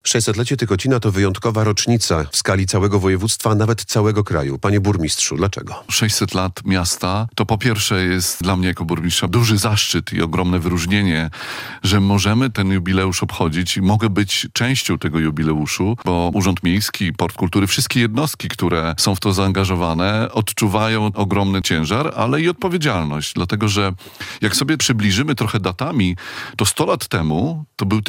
600-lecie Tykocina to wyjątkowa rocznica w skali całego województwa, a nawet całego kraju. Panie burmistrzu, dlaczego? 600 lat miasta to po pierwsze jest dla mnie jako burmistrza duży zaszczyt i ogromne wyróżnienie, że możemy ten jubileusz obchodzić i mogę być częścią tego jubileuszu, bo Urząd Miejski, Port Kultury, wszystkie jednostki, które są w to zaangażowane, odczuwają ogromny ciężar, ale i odpowiedzialność. Dlatego, że jak sobie przybliżymy trochę datami, to 100 lat temu to był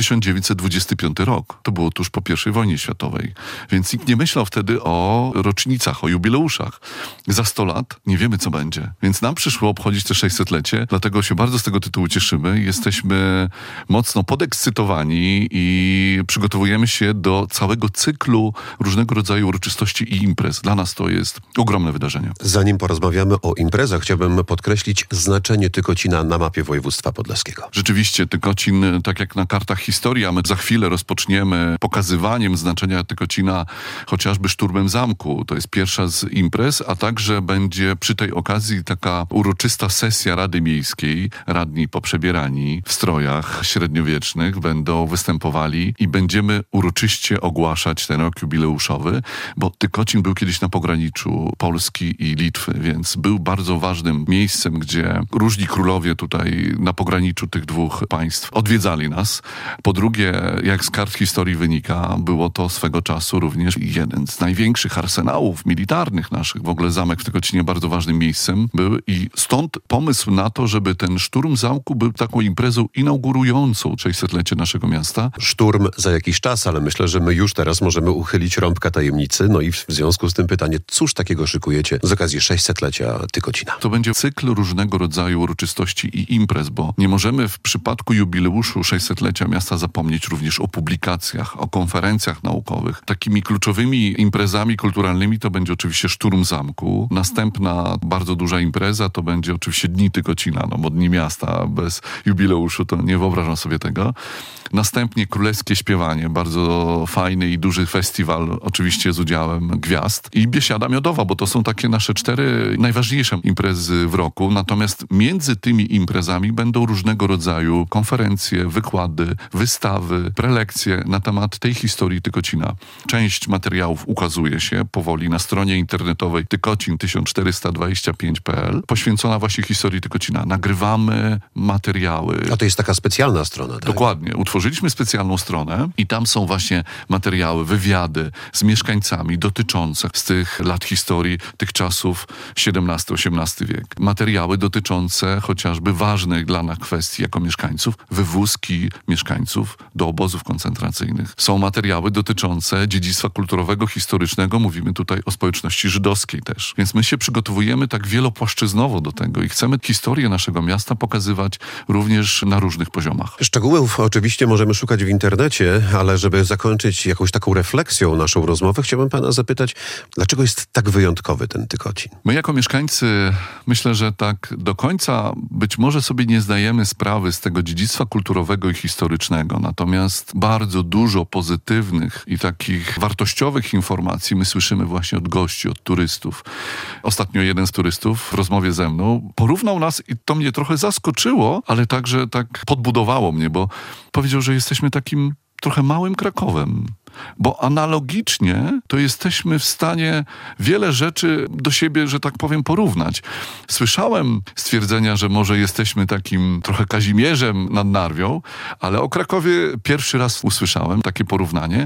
1925 rok. To było tuż po I wojnie światowej. Więc nikt nie myślał wtedy o rocznicach, o jubileuszach. Za 100 lat nie wiemy, co będzie. Więc nam przyszło obchodzić te 600-lecie, dlatego się bardzo z tego tytułu cieszymy. Jesteśmy mocno podekscytowani i przygotowujemy się do całego cyklu różnego rodzaju uroczystości i imprez. Dla nas to jest ogromne wydarzenie. Zanim porozmawiamy o imprezach, chciałbym podkreślić znaczenie Tykocina na mapie województwa podlaskiego. Rzeczywiście Tykocin, tak jak na kartach historii, a my za chwilę rozpoczniemy pokazywaniem znaczenia Tykocina chociażby szturmem zamku. To jest pierwsza z imprez, a także będzie przy tej okazji taka uroczysta sesja Rady Miejskiej. Radni poprzebierani w strojach średniowiecznych będą występowali i będziemy uroczyście ogłaszać ten rok jubileuszowy, bo Tykocin był kiedyś na pograniczu Polski i Litwy, więc był bardzo ważnym miejscem, gdzie różni królowie tutaj na pograniczu tych dwóch państw odwiedzali nas. Po drugie, jak z kart historii wynika, było to swego czasu również jeden z największych arsenałów militarnych naszych. W ogóle zamek w Tykocinie bardzo ważnym miejscem był i stąd pomysł na to, żeby ten szturm zamku był taką imprezą inaugurującą 600-lecie naszego miasta. Szturm za jakiś czas, ale myślę, że my już teraz możemy uchylić rąbka tajemnicy. No i w związku z tym pytanie, cóż takiego szykujecie z okazji 600-lecia Tykocina? To będzie cykl różnego rodzaju uroczystości i imprez, bo nie możemy w przypadku jubileuszu 600-lecia miasta zapomnieć również o publikacjach, o konferencjach naukowych. Takimi kluczowymi imprezami kulturalnymi to będzie oczywiście szturm zamku. Następna bardzo duża impreza to będzie oczywiście Dni Tykocina, no bo Dni Miasta bez jubileuszu to nie wyobrażam sobie tego. Następnie Królewskie Śpiewanie, bardzo fajny i duży festiwal, oczywiście z udziałem gwiazd. I Biesiada Miodowa, bo to są takie nasze 4 najważniejsze imprezy w roku. Natomiast między tymi imprezami będą różnego rodzaju konferencje, wykłady, wystawy, prelekcje na temat tej historii Tykocina. Część materiałów ukazuje się powoli na stronie internetowej tykocin1425.pl, poświęcona właśnie historii Tykocina. Nagrywamy materiały. A to jest taka specjalna strona, tak? Dokładnie. Utworzyliśmy specjalną stronę i tam są właśnie materiały, wywiady z mieszkańcami dotyczące z tych lat historii, tych czasów XVII-XVIII wiek. Materiały dotyczące chociażby ważnych dla nas kwestii jako mieszkańców, wywózki mieszkańców do obozów koncentracyjnych. Są materiały dotyczące dziedzictwa kulturowego, historycznego. Mówimy tutaj o społeczności żydowskiej też. Więc my się przygotowujemy tak wielopłaszczyznowo do tego i chcemy historię naszego miasta pokazywać również na różnych poziomach. Szczegółów oczywiście możemy szukać w internecie, ale żeby zakończyć jakąś taką refleksją naszą rozmowę, chciałbym pana zapytać, dlaczego jest tak wyjątkowy ten Tykocin? My jako mieszkańcy myślę, że tak do końca być może sobie nie zdajemy sprawy z tego dziedzictwa kulturowego i historycznego, natomiast bardzo dużo pozytywnych i takich wartościowych informacji my słyszymy właśnie od gości, od turystów. Ostatnio jeden z turystów w rozmowie ze mną porównał nas i to mnie trochę zaskoczyło, ale także tak podbudowało mnie, bo powiedział, że jesteśmy takim trochę małym Krakowem. Bo analogicznie to jesteśmy w stanie wiele rzeczy do siebie, że tak powiem, porównać. Słyszałem stwierdzenia, że może jesteśmy takim trochę Kazimierzem nad Narwią, ale o Krakowie pierwszy raz usłyszałem takie porównanie,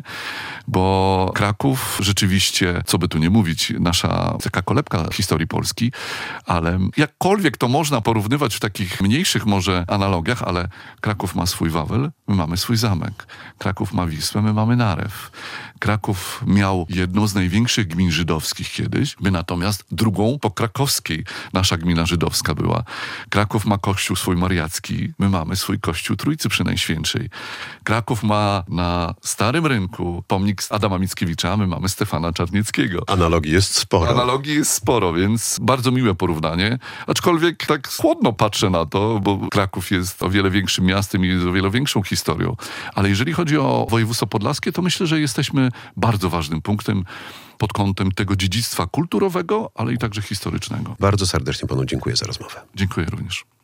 bo Kraków rzeczywiście, co by tu nie mówić, nasza taka kolebka historii Polski, ale jakkolwiek to można porównywać w takich mniejszych może analogiach, ale Kraków ma swój Wawel, my mamy swój zamek. Kraków ma Wisłę, my mamy Narew. Kraków miał jedną z największych gmin żydowskich kiedyś, my natomiast drugą po krakowskiej nasza gmina żydowska była. Kraków ma kościół swój mariacki, my mamy swój kościół Trójcy Przenajświętszej. Kraków ma na Starym Rynku pomnik Adama Mickiewicza, my mamy Stefana Czarnieckiego. Analogii jest sporo. Analogii jest sporo, więc bardzo miłe porównanie. Aczkolwiek tak chłodno patrzę na to, bo Kraków jest o wiele większym miastem i z o wiele większą historią. Ale jeżeli chodzi o województwo podlaskie, to myślę, że jesteśmy bardzo ważnym punktem pod kątem tego dziedzictwa kulturowego, ale i także historycznego. Bardzo serdecznie panu dziękuję za rozmowę. Dziękuję również.